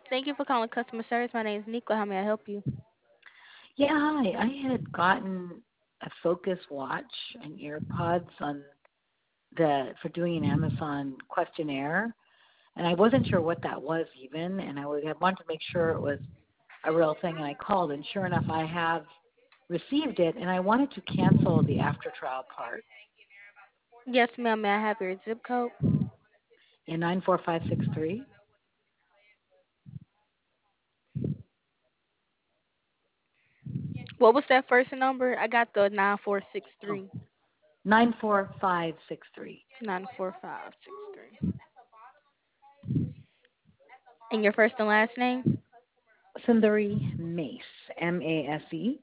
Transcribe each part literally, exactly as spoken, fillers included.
Thank you for calling customer service. My name is Nico. How may I help you? Yeah, hi. I had gotten a Focus watch and AirPods on the for doing an Amazon questionnaire, and I wasn't sure what that was even, and I would I wanted to make sure it was a real thing, and I called, and sure enough, I have received it, and I wanted to cancel the after trial part Yes, ma'am. May I have your zip code? in nine four five six three. What was that first number? I got the nine four six Oh, three. nine four five six three. Nine four five six three. And your first and last name? Sundari Mace, M A S E.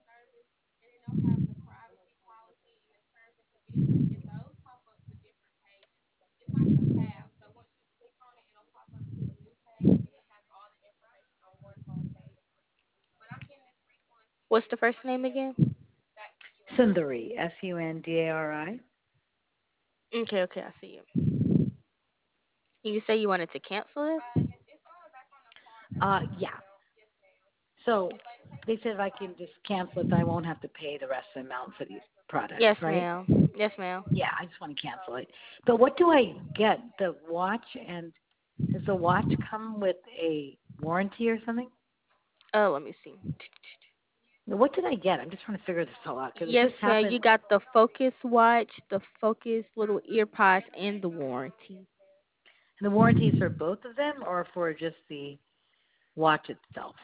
What's the first name again? Sundari, S U N D A R I. Okay, okay, I see you. And you say you wanted to cancel this? Uh, yeah. So they said if I can just cancel it, I won't have to pay the rest of the amount for these products, Yes, right? ma'am. Yes, ma'am. Yeah, I just want to cancel it. But what do I get? The watch, and does the watch come with a warranty or something? Oh, let me see. What did I get? I'm just trying to figure this all out because it Yes, just ma'am. happened. You got the Focus watch, the Focus little ear pods, and the warranty. And the warranties for both of them or for just the watch itself?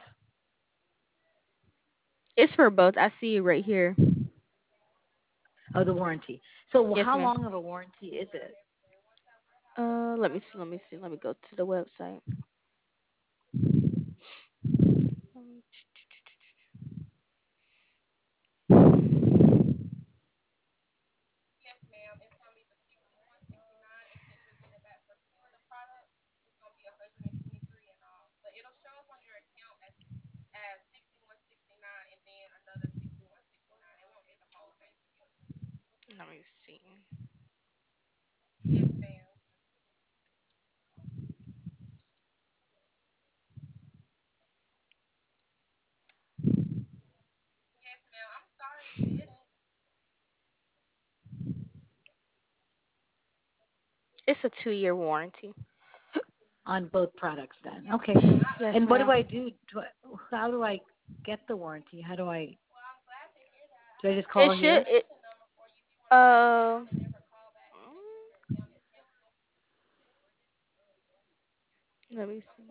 It's for both. I see it right here. Oh, the warranty. So Yes, how ma'am. long of a warranty is it? Uh, let me see. Let me see. Let me go to the website. Let me see. It's a two-year warranty. On both products then. Okay. Yes, And what do ma'am. I do? do I, how do I get the warranty? How do I do I just It call should. here? It. Uh. Let me see.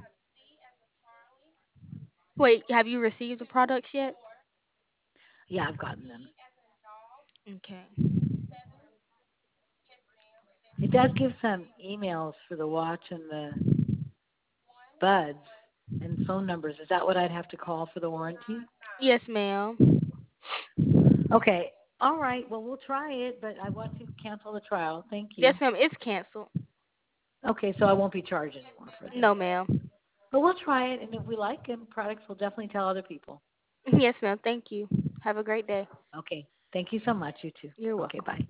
Wait, have you received the products yet? Yeah, I've gotten them. Okay. It does give some emails for the watch and the buds and phone numbers. Is that what I'd have to call for the warranty? Yes, ma'am. Okay. All right. Well, we'll try it, but I want to cancel the trial. Thank Yes, you. ma'am. It's canceled. Okay, so I won't be charged anymore for this. No, ma'am. But we'll try it, and if we like them products, we'll definitely tell other people. Yes, ma'am. Thank you. Have a great day. Okay. Thank you so much. You too. You're Okay, welcome. bye.